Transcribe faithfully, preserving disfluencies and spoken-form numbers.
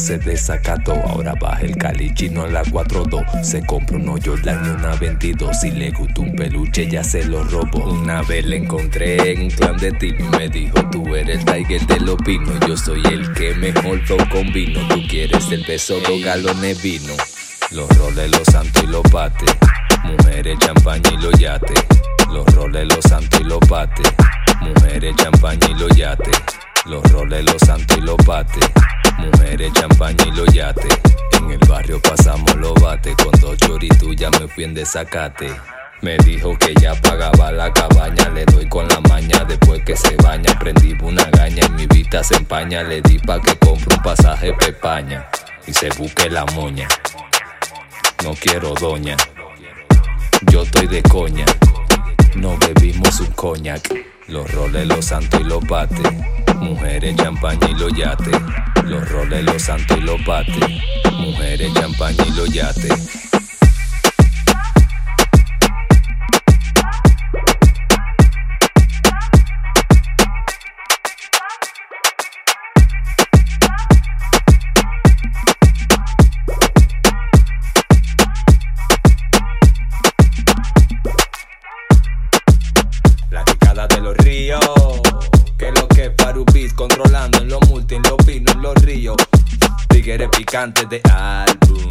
se desacató. Ahora baja el calichino en la cuatro dos. Se compra un Jordan y una veintidós. Si le gusta un peluche ya se lo robó. Una vez le encontré en un clandestino y me dijo: tú eres el Tiger de los pinos. Yo soy el que mejor flow combino. Tú quieres el beso, dos galones vino. Los roles, los santos y los pates. Mujeres, champaña y los yates. Los roles, los santos y los pates. Mujeres, champaña y los yates. Los roles, los santos y los pates. Mujeres, champaña y los yates. En el barrio pasamos los bates. Con dos choritos ya me fui en desacate. Me dijo que ya pagaba la cabaña. Le doy con la maña después que se baña. Prendí una gaña y mi vista se empaña. Le di pa' que compre un pasaje pa' España y se busque la moña. No quiero doña, yo estoy de coña. No bebimos un coñac. Los roles, los santos y los pates. Mujeres, champaña y los yates. Los roles, los santos y los pates. Mujeres, champaña y los yates. De los ríos, que lo que es Parubis, controlando en los multi, en los pinos, en los ríos. Tigres picantes de álbum.